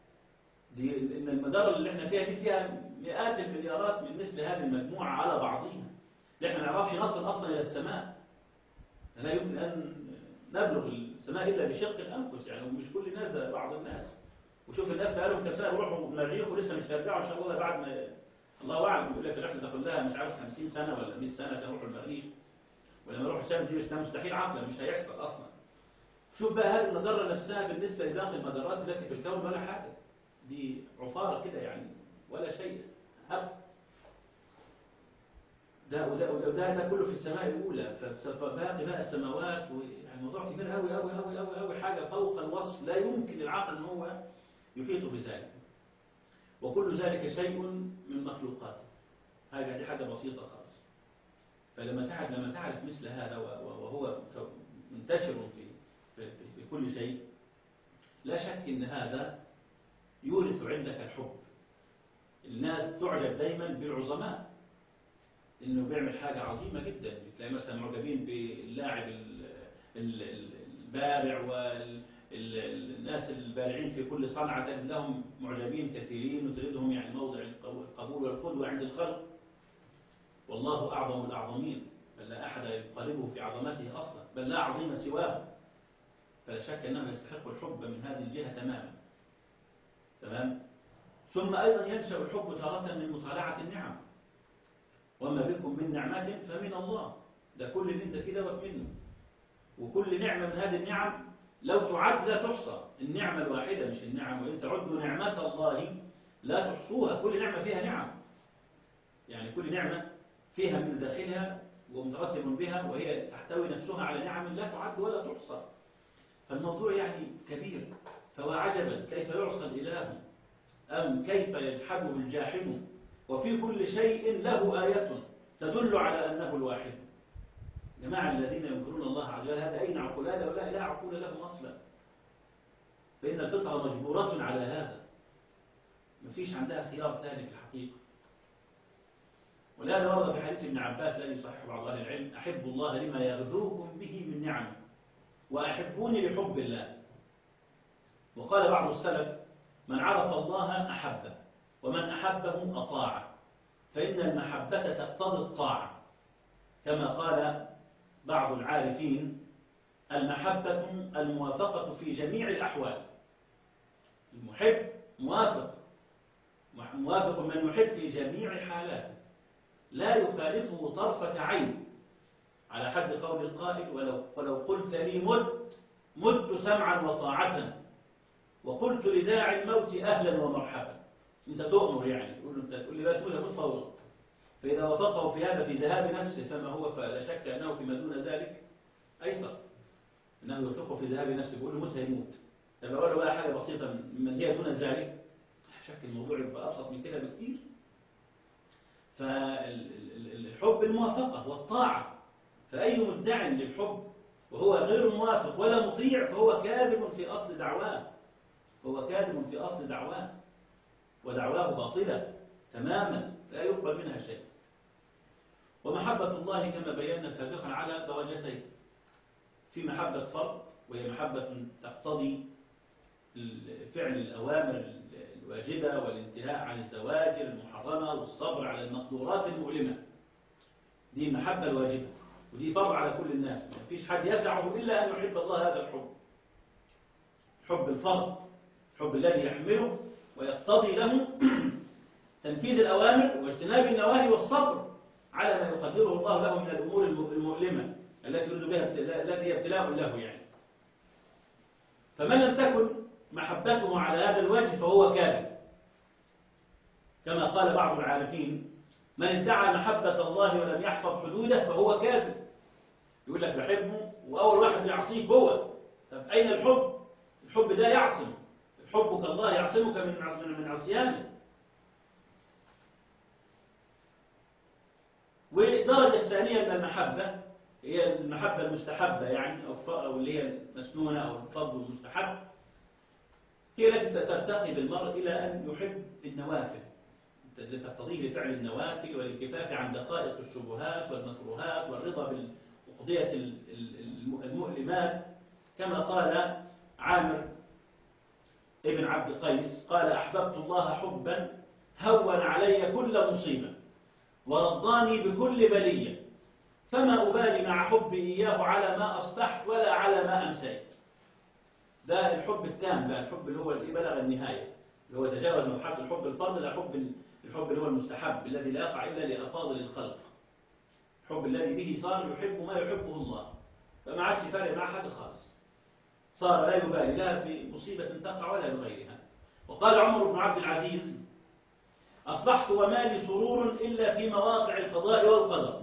دي إن المدار اللي احنا فيها دي فيها مئات المليارات من مثل هذه المجموعة على بعضها، اللي احنا ما نعرفش نصل أصلا إلى السماء، لا يمكن أن نبلغ السماء إلا بشق الأنفس يعني، ومش كل الناس ده بعض الناس. وشوف الناس بقالهم كم سنة بيروحوا من المريخ ولسه مش هيرجعوا إن شاء الله بعد ما الله أعلم. يقول لك الرحلة تاخد لها مش عارف خمسين سنة ولا مئة سنة عشان يروحوا المريخ، ولما يروحوا الشمس دي ده مستحيل عقلا مش هيحصل أصلا. شوف بقى هذه المجرة نفسها بالنسبة لباقي المجرات التي في الكون ولا حاجة، دي عفارة كده يعني ولا شيء هب. ده وده وده ده كله في السماء الأولى، فباقي بقى السماوات يعني موضوع كبير قوي قوي قوي قوي قوي، حاجة فوق الوصف لا يمكن العقل ان هو يحيط بذلك. وكل ذلك شيء من مخلوقاته، هذه دي حاجة بسيطة خالص. فلما تعرف لما تعرف مثل هذا وهو منتشر في في, في كل شيء، لا شك ان هذا يورث عندك الحب. الناس تعجب دايما بالعظماء، انه بيعمل حاجة عظيمة جدا. تلاقي مثلا معجبين باللاعب البارع والناس البارعين في كل صنعة، تجد لهم معجبين كثيرين وتجدهم يعني موضع القبول والقدوة عند الخلق. والله أعظم الأعظمين، بل لا أحد يقاربه في عظمته أصلا، بل لا عظيم سواه. فلا شك أنه يستحق الحب من هذه الجهة تماما. تمام. ثم أيضا ينشأ الحب تارة من مطالعة النعم. وما بكم من نعمة فمن الله. ده كل اللي انت فيه دوت منه. وكل نعمة من هذه النعم لو تعد لا تحصى. النعمة الواحدة مش النعم، وإن تعدوا نعمات الله لا تحصوها. كل نعمة فيها نعم، يعني كل نعمة فيها من داخلها ومترتب بها، وهي تحتوي نفسها على نعم لا تعد ولا تحصى. فالموضوع يعني كبير. فهو عجبا كيف يعصى الإله، أم كيف يجحده الجاحد، وفي كل شيء له آية تدل على أنه الواحد. جماعة الذين ينكرون الله عز وجل، هذا أين عقول؟ هذا ولا لا عقول لهم أصلا. فإن الفطرة مجبورة على هذا، مفيش عندها خيار ثاني في الحقيقة. ولهذا ورد في حديث ابن عباس الذي يصحح بعض أهل العلم: أحب الله لما يغذوكم به من نعمه، وأحبوني لحب الله. وقال بعض السلف: من عرف الله أحبه، ومن أحبه أطاعه، فإن المحبة تقتضي الطاعة. كما قال بعض العارفين: المحبة الموافقة في جميع الأحوال. المحب موافق موافق من يحب في جميع حالاته، لا يخالفه طرفة عين، على حد قول القائل: ولو, ولو قلت لي مت مت سمعا وطاعة، وقلت لداعي الموت أهلا ومرحبا. أنت تؤمر يعني، تقول له أنت تقول لي بس موت فورا. فإذا وافقه في هذا في ذهاب نفسه فما هو، فلا شك أنه فيما دون ذلك أيسر. أنه يوافقه في ذهاب نفسه، يقول له موت هيموت. طب أقول له بقى حاجة بسيطة من هي دون ذلك، شك الموضوع يبقى أبسط من كده بكتير. فالحب الموافقة والطاعة. فأي مدع للحب وهو غير موافق ولا مطيع فهو كاذب في أصل دعواه. هو كاذب في أصل دعواه، ودعواه باطلة تماما لا يقبل منها شيء. ومحبة الله كما بينا سابقا على درجتين: في محبة فرد، وهي محبة تقتضي فعل الأوامر الواجبة والانتهاء عن الزواجر المحرمة والصبر على المقدورات المؤلمة. دي المحبة الواجبة، ودي فرض على كل الناس. ما فيش حد يسعه إلا أن يحب الله هذا الحب، حب الفرد، الحب الذي يحمله ويقتضي له تنفيذ الأوامر واجتناب النواهي والصبر على ما يقدره الله له من الأمور المؤلمة التي يريد بها التي هي ابتلاء له يعني. فمن لم تكن محبته على هذا الوجه فهو كاذب. كما قال بعض العارفين: من ادعى محبة الله ولم يحفظ حدوده فهو كاذب. يقول لك بحبه وأول واحد يعصيك هو. طب أين الحب؟ الحب ده يعصم، حبك الله يعصمك من من عصيانه. والدرجة الثانية من المحبة هي المحبة المستحبة يعني، أو اللي هي المسنونة أو الفضل المستحب، هي التي ترتقي بالمرء إلى أن يحب النوافل، تقتضيه لفعل النوافل والانكفاف عن دقائق الشبهات والمكروهات والرضا بأقضية المؤلمات. كما قال عامر ابن عبد قيس: قال: أحببت الله حبا هون علي كل مصيبة ورضاني بكل بلية، فما أبالي مع حبي إياه على ما أصبحت ولا على ما أمسيت. ده الحب التام بقى، الحب اللي هو اللي بلغ النهاية، اللي هو تجاوز مرحلة الحب الفرد إلى حب الحب اللي هو المستحب الذي لا يقع إلا لأفاضل الخلق، الحب الذي به صار يحب ما يحبه الله، فما عادش فارق مع حد خالص، صار لا يبالي لا بمصيبة تقع ولا بغيرها. وقال عمر بن عبد العزيز: أصبحت وما لي سرور إلا في مواقع القضاء والقدر.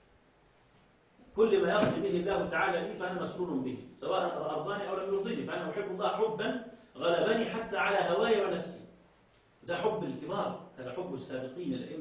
كل ما يقضي به الله تعالى لي فأنا مسرور به، سواء أرضاني أو لم يرضني، فأنا أحب الله حبا غلبني حتى على هواي ونفسي. ده حب الكبار، هذا حب السابقين الأئمة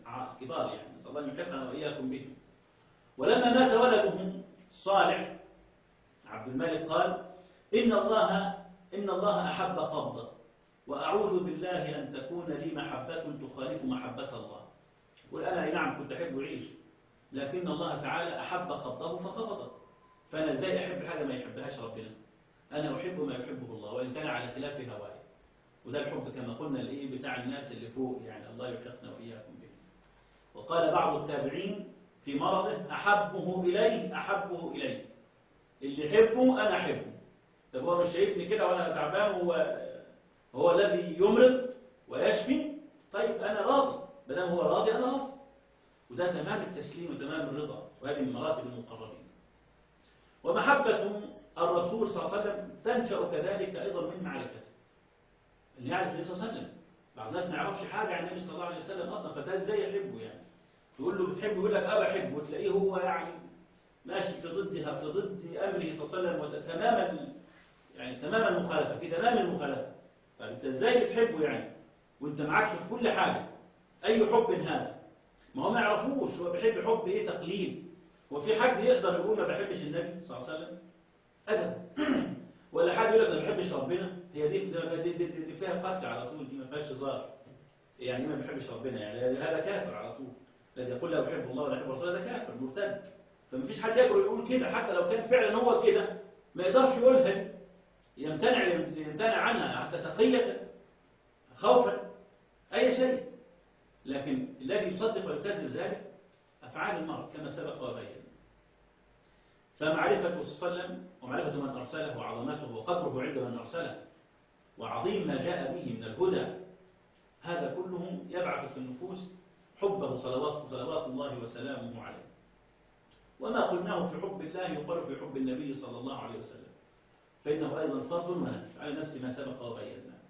كبار يعني، نسأل الله أن يحفظنا وإياكم بهم. ولما مات ولده صالح عبد الملك قال إن الله إن الله أحب قبضة، وأعوذ بالله أن تكون لي محبة تخالف محبة الله. يقول أنا أي نعم كنت أحب أعيش، لكن الله تعالى أحب قبضه فقبضه، فأنا إزاي أحب حاجة ما يحبهاش ربنا؟ أنا أحب ما يحبه الله وإن كان على خلاف هواي. وده الحب كما قلنا الإيه بتاع الناس اللي فوق يعني، الله يحقنا وإياكم به. وقال بعض التابعين في مرضه أحبه إليه أحبه إليه، اللي يحبه أنا أحبه. طب هو مش شايفني كده وأنا تعبان هو هو الذي يمرض ويشفي؟ طيب أنا راضي، ما دام هو راضي أنا راضي. وده تمام التسليم وتمام الرضا، وهذه من مراتب المقربين. ومحبة الرسول صلى الله عليه وسلم تنشأ كذلك أيضا من معرفته. اللي يعرف النبي صلى الله عليه وسلم، بعض الناس ما يعرفش حاجة عن النبي صلى الله عليه وسلم أصلا، فده إزاي يحبه يعني؟ تقول له بتحبه يقول لك أه بحبه، وتلاقيه هو يعني ماشي في ضدها في ضد أمره صلى الله عليه وسلم تماما، يعني تماما المخالفة في تمام المخالفة. فأنت إزاي بتحبه يعني وأنت معاك في كل حاجة؟ أي حب هذا؟ ما هو ما يعرفوش هو بيحب حب إيه تقليد. وفي حد يقدر يقول ما بحبش النبي صلى الله عليه وسلم؟ أبدا. ولا حد يقول لك ما بحبش ربنا؟ هي دي دي, دي, دي فيها قتل على طول، دي ما فيهاش هزار. يعني ما بحبش ربنا يعني هذا كافر على طول. الذي يقول لا بحب الله ولا يحب رسوله هذا كافر مرتد. فما فيش حد يقدر يقول كده، حتى لو كان فعلا هو كده ما يقدرش يقولها، يمتنع يمتنع عنها حتى تقية خوفا أي شيء. لكن الذي يصدق ويكذب ذلك أفعال المرء كما سبق وبين. فمعرفة صلى الله عليه وسلم ومعرفة من أرسله وعظمته وقدره عند من أرسله وعظيم ما جاء به من الهدى، هذا كله يبعث في النفوس حبه صلوات صلوات الله وسلامه عليه. وما قلناه في حب الله يقال في حب النبي صلى الله عليه وسلم، فإنه أيضا فرض ونفل على نفس ما سبق وبينا.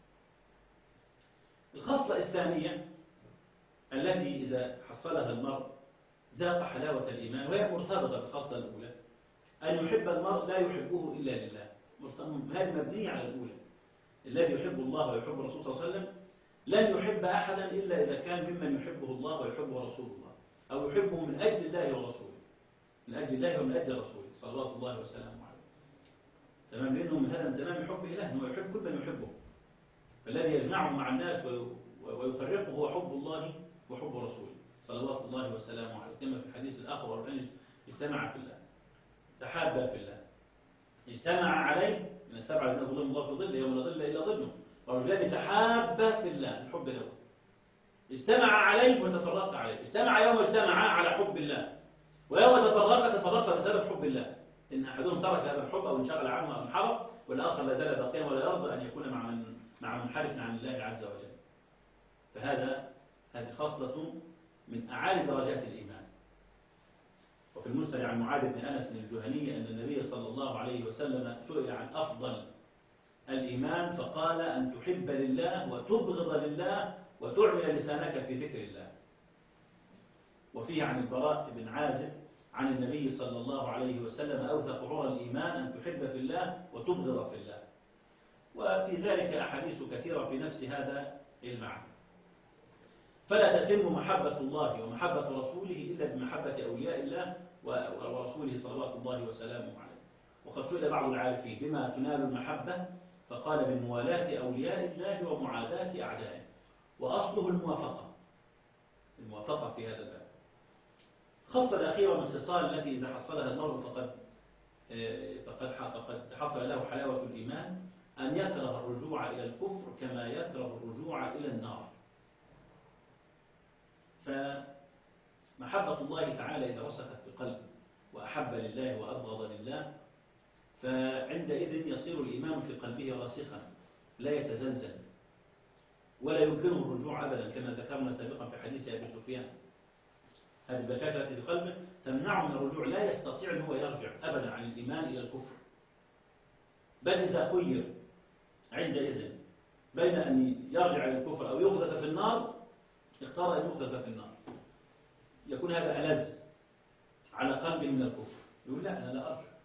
الخصلة الثانية التي إذا حصلها المرء ذاق حلاوة الإيمان، وهي مرتبطة بالخصلة الأولى، أن يحب المرء لا يحبه إلا لله. هذه مبنية على الأولى. الذي يحب الله ويحب الرسول صلى الله عليه وسلم لن يحب أحدا إلا إذا كان ممن يحبه الله ويحبه رسول الله، أو يحبه من أجل الله ورسوله، من أجل الله ومن أجل رسوله صلوات الله وسلامه عليه. تمام، لأنه من هذا من تمام حبه له أنه يحب كل من يحبه. فالذي يجمعه مع الناس ويفرقه هو حب الله وحب رسوله صلوات الله وسلامه عليه، كما في الحديث الآخر والرجل اجتمع في الله تحابا في الله اجتمع عليه من السبعة الذين ظلهم الله في ظل يوم لا ظل إلا ظله، ورجلان تحابا في الله الحب له اجتمع عليه وتفرق عليه. اجتمع يوم اجتمع على حب الله، ويوم تفرق تفرق بسبب حب الله، إن أحدهم ترك هذا الحب أو انشغل عنه أو انحرف، والآخر لا زال باقيا ولا يرضى أن يكون مع من مع منحرف عن الله عز وجل. فهذا هذه خصلة من أعالي درجات الإيمان. وفي المسند عن معاذ بن أنس الجهني أن النبي صلى الله عليه وسلم سئل عن أفضل الإيمان فقال أن تحب لله وتبغض لله وتعمل لسانك في ذكر الله. وفيه عن البراء بن عازب عن النبي صلى الله عليه وسلم أوثق عرى الإيمان أن تحب في الله وتبغض في الله. وفي ذلك أحاديث كثيرة في نفس هذا المعنى. فلا تتم محبة الله ومحبة رسوله إلا بمحبة أولياء الله ورسوله صلوات الله وسلامه عليه. وقد سئل بعض العارفين بما تنال المحبة فقال بموالاة أولياء الله ومعاداة أعدائه، وأصله الموافقة الموافقة في هذا الباب. خاصة الأخيرة من الخصال التي إذا حصلها المرء فقد فقد فقد حصل له حلاوة الإيمان، أن يكره الرجوع إلى الكفر كما يكره الرجوع إلى النار. فمحبة الله تعالى إذا رسخت في قلبه وأحب لله وأبغض لله، فعندئذ يصير الإيمان في قلبه راسخا لا يتزلزل ولا يمكنه الرجوع أبدا، كما ذكرنا سابقا في حديث أبي سفيان. هذه البشاشة التي في قلبه تمنعه من الرجوع، لا يستطيع أن هو يرجع أبدا عن الإيمان إلى الكفر. بل إذا خير عندئذ بين أن يرجع إلى الكفر أو يقذف في النار اختار أن يقذف في النار، يكون هذا ألذ على قلبه من الكفر، يقول لا أنا لا أرجع.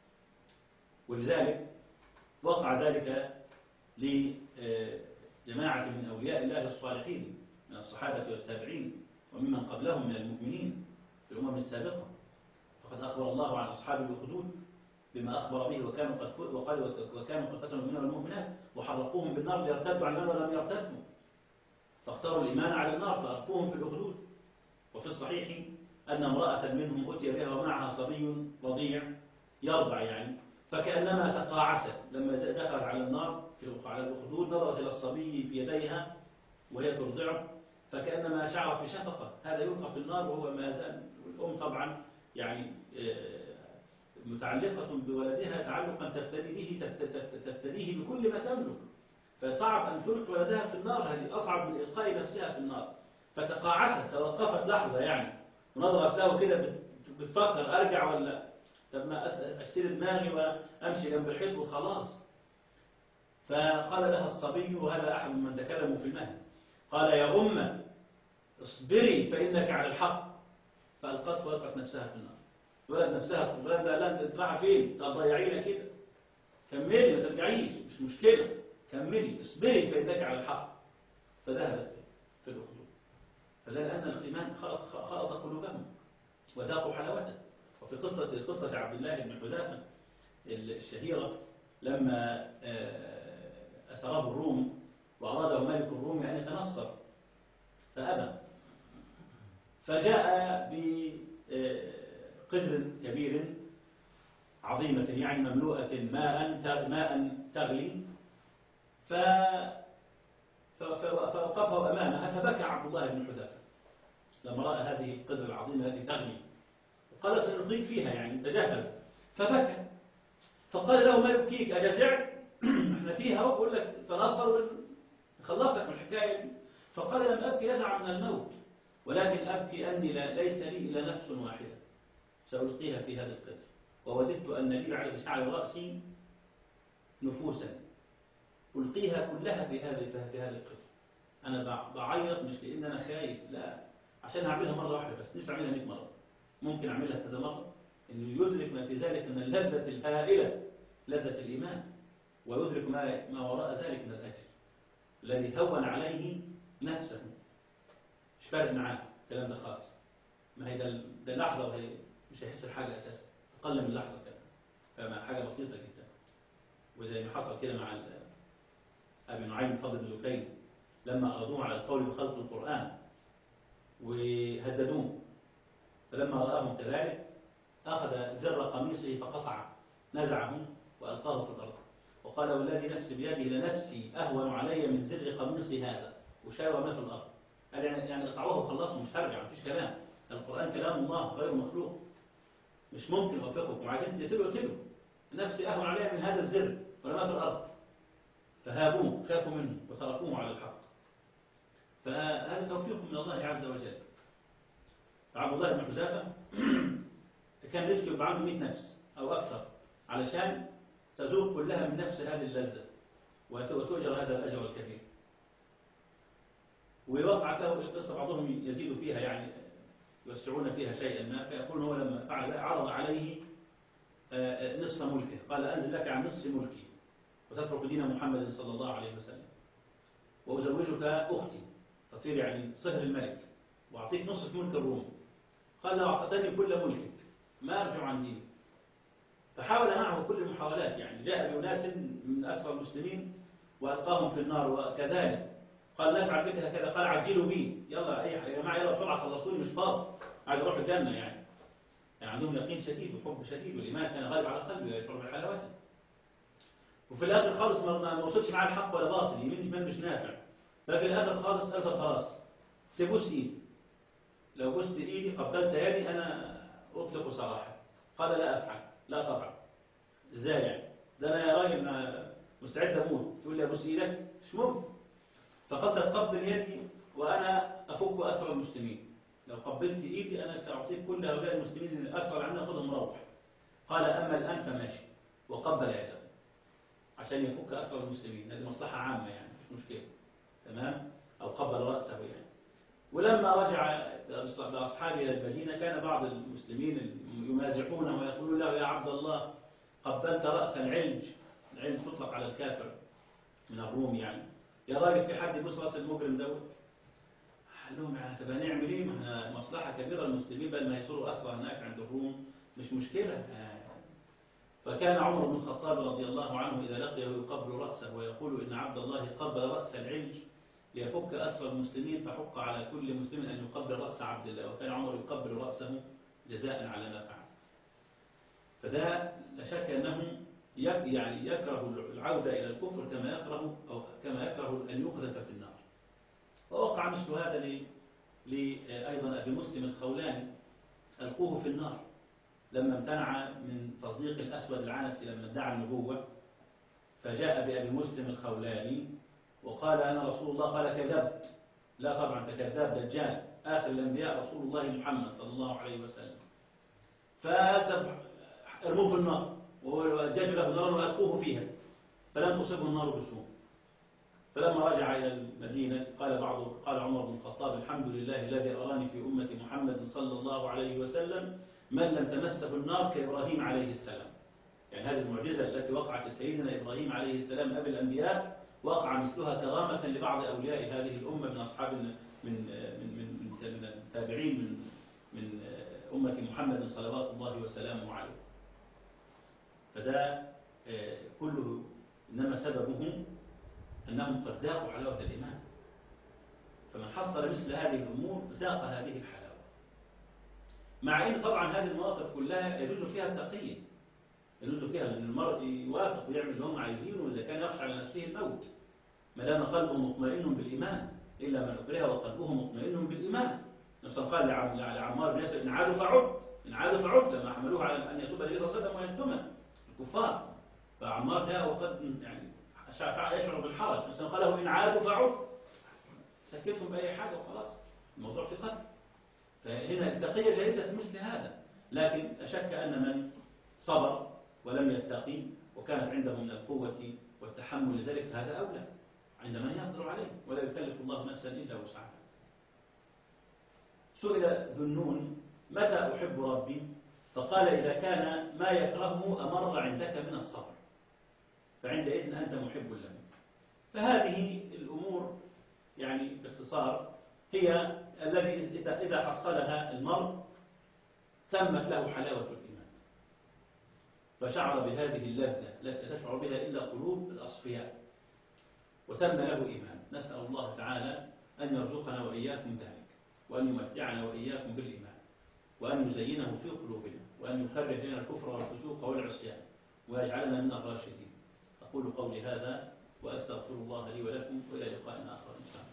ولذلك وقع ذلك لجماعة من أولياء الله الصالحين من الصحابة والتابعين وممن قبلهم من المؤمنين في الأمم السابقة. فقد أخبر الله عن أصحاب الأخدود بما أخبر به، وكانوا قد وقال وكانوا قد قتلوا المؤمنين والمؤمنات وحرقوهم بالنار ليرتدوا عن الإيمان ولم يرتدوا، فاختاروا الإيمان على النار فألقوهم في الأخدود. وفي الصحيح أن امرأة منهم أتي بها ومعها صبي رضيع يرضع يعني، فكأنما تقاعست لما دخلت على النار في على الأخدود، نظرت إلى الصبي في يديها وهي ترضعه، فكأنما شعرت بشفقة، هذا يلقى في النار وهو ما زال. الأم طبعا يعني متعلقة بولدها تعلقا تفتدي به تفتديه بكل ما تملك، فصعب أن تلقي ولدها في النار، هذه أصعب من إلقاء نفسها في النار. فتقاعست، توقفت لحظة يعني، ونظرت له كده بتفكر أرجع ولا طب ما أشتري دماغي وأمشي جنب الحيط وخلاص. فقال لها الصبي، وهذا أحد من تكلموا في المهد، قال يا أم اصبري فإنك على الحق، فألقت وألقت نفسها في النار. ولد نفسها في الولد لا لا تطلع فين؟ تضيعينا كده، كملي ما ترجعيش، مش مشكلة، كملي اصبري فإنك على الحق. فذهبت في الأخدود. فلأن الإيمان خلط, خلط قلوبهم وذاقوا حلاوته. وفي قصة قصة عبد الله بن حذافة الشهيرة لما أسره الروم وأراده ملك الروم أن يتنصر فأبى، فجاء بقدر كبير عظيمة يعني مملوءة ماء ماء تغلي، فوقفه أمامها فبكى عبد الله بن حذافة لما رأى هذه القدر العظيمة التي تغلي، وقال سنلقيك فيها يعني تجهز، فبكى. فقال له ما يبكيك أجزعت؟ احنا فيها اهو، بقول لك تنصر ونخلصك من الحكاية دي. فقال لم أبكي يزعم من الموت، ولكن أبكي أني لا ليس لي إلا نفس واحدة سألقيها في هذا القدر، ووددت أن لي على شعر رأسي نفوسا ألقيها كلها في هذا في هذا القدر. أنا بعيط مش لأن أنا خايف، لا، عشان أعملها مرة واحدة بس، نفسي أعملها مئة مرة، ممكن أعملها كذا مرة، إنه يدرك ما في ذلك من اللذة الهائلة، لذة الإيمان، ويدرك ما ما وراء ذلك من الأجر الذي هون عليه نفسه، مش فارق معاه الكلام ده خالص. ما هي ده ده لحظة وهي مش هيحس بحاجة أساسا، أقل من لحظة كده، فما حاجة بسيطة جدا. وزي ما حصل كده مع أبي نعيم فضل بن لكين لما أرادوه على القول بخلق القرآن وهددوه، فلما رآهم كذلك أخذ زر قميصه فقطع نزعه وألقاه في الأرض، وقال والذي نفسي بيده لنفسي أهون علي من زر قميصي هذا، وشاور ما في الأرض. قال يعني يعني اقطعوه وخلصوا، مش هرجع، مفيش كلام، القرآن كلام الله غير مخلوق، مش ممكن أوفقكم، وعايزين تقتلوا اقتلوا، نفسي أهون علي من هذا الزر ورماه في الأرض. فهابوه، خافوا منه وتركوه على الحق. فهذا توفيق من الله عز وجل. عبد الله بن حذافة كان نفسه يبقى عنده مئة نفس أو أكثر علشان تذوق كلها من نفس هذه اللذة وتؤجر هذا الأجر الكبير. ووقعت له القصة بعضهم يزيد فيها يعني يوسعون فيها شيئا ما، فيقول هو لما فعل عرض عليه نصف ملكه، قال أنزل لك عن نصف ملكي وتترك دين محمد صلى الله عليه وسلم، وأزوجك أختي تصير يعني صهر الملك، وأعطيك نصف ملك الروم. قال لو أعطتني كل ملكك ما أرجع عن ديني. فحاول معه كل المحاولات، يعني جاء بأناس من أسرى المسلمين وألقاهم في النار، وكذلك قال نفعل بك هكذا، قال عجلوا بي، يلا أي يا جماعة يلا بسرعة خلصوني مش فاضي، عايز أروح الجنة يعني. يعني عندهم يقين شديد وحب شديد، والإيمان كان غالب على قلبه يشعر بحلاوته. وفي الآخر خالص ما وصلش معاه الحق ولا باطل، يمين شمال مش نافع. ففي الآخر خالص قال خلاص تبوس إيدي، لو بوست إيدي قبلت يدي أنا أطلق سراحة. قال لا أفعل، لا طبعا، إزاي يعني؟ ده أنا يا راجل مستعد أموت تقول لي أبوس إيدك؟ مش ممكن. فقال تقبل يدي وأنا أفك أسر المسلمين، لو قبلت إيدي أنا سأعطيك كل هؤلاء المسلمين الأسر عنا أخذهم روح. قال أما الآن فماشي، وقبل يده عشان يفك أسر المسلمين، هذه مصلحة عامة يعني مش مشكلة، تمام؟ أو قبل رأسه يعني. ولما رجع بأصحابه إلى المدينة كان بعض المسلمين يمازحونه ويقولون له يا عبد الله قبلت رأس العلج، العلج تطلق على الكافر من الروم يعني، يا راجل في حد يبوس رأس المجرم دوت؟ قال لهم يعني طب هنعمل ايه؟ ما احنا مصلحه كبيره للمسلمين، بل ما يصيروا اسرى هناك عند الروم مش مشكله. فكان عمر بن الخطاب رضي الله عنه اذا لقيه يقبل راسه ويقول ان عبد الله قبل راس العلج ليفك اسرى المسلمين، فحق على كل مسلم ان يقبل راس عبد الله. وكان عمر يقبل راسه جزاء على ما فعل. فده لا شك انه يعني يكره العوده الى الكفر كما يكره او كما يكره ان يقذف في النار. ووقع مثل هذا لأيضا أبي مسلم الخولاني، ألقوه في النار لما امتنع من تصديق الأسود العنسي لما ادعى النبوة، فجاء بأبي مسلم الخولاني وقال أنا رسول الله، قال كذبت، لا طبعا كذاب دجال، آخر الأنبياء رسول الله محمد صلى الله عليه وسلم. فارموه في النار وجاء له نار وألقوه فيها فلم تصبه النار بسوء. فلما رجع إلى المدينة قال بعض قال عمر بن الخطاب الحمد لله الذي أراني في أمة محمد صلى الله عليه وسلم من لم تمسه النار كإبراهيم عليه السلام. يعني هذه المعجزة التي وقعت لسيدنا إبراهيم عليه السلام أبي الأنبياء وقع مثلها كرامة لبعض أولياء هذه الأمة من أصحاب من من من من التابعين من من أمة محمد صلوات الله وسلامه عليه. فده كله إنما سببه أنهم قد ذاقوا حلاوة الإيمان، فمن حصل مثل هذه الأمور ذاق هذه الحلاوة. مع أن طبعا هذه المواقف كلها يجوز فيها التقية، يجوز فيها أن المرء يوافق ويعمل اللي هم عايزينه إذا كان يخشى على نفسه الموت، ما دام قلبه مطمئن بالإيمان، إلا من أكره وقلبه مطمئن بالإيمان. نفس قال لعمار بن ياسر إن عادوا فعد، إن عادوا فعد، لما حملوه على أن يسب النبي صلى الله عليه وسلم ويشتمه الكفار، فعمار جاء وقد يعني يشعر بالحرج، مثلا قال له إن عادوا فعد، سكتهم بأي حاجة وخلاص الموضوع في قتل. فهنا التقية جائزة في مثل هذا، لكن أشك أن من صبر ولم يتقي وكانت عنده من القوة والتحمل لذلك فهذا أولى عند من يقدر عليه، ولا يكلف الله نفسا إلا وسعها. سئل ذو النون متى أحب ربي؟ فقال إذا كان ما يكرهه أمر عندك من الصبر، فعندئذ أنت محب له. فهذه الأمور يعني باختصار هي الذي إذا حصلها المرء تمت له حلاوة الإيمان، فشعر بهذه اللذة التي تشعر بها إلا قلوب الأصفياء، وتم له إيمان. نسأل الله تعالى أن يرزقنا وإياكم ذلك، وأن يمتعنا وإياكم بالإيمان، وأن يزينه في قلوبنا، وأن يكره لنا الكفر والفسوق والعصيان، ويجعلنا من الراشدين. أقول قولي هذا وأستغفر الله لي ولكم، وإلى لقاء آخر إن شاء الله.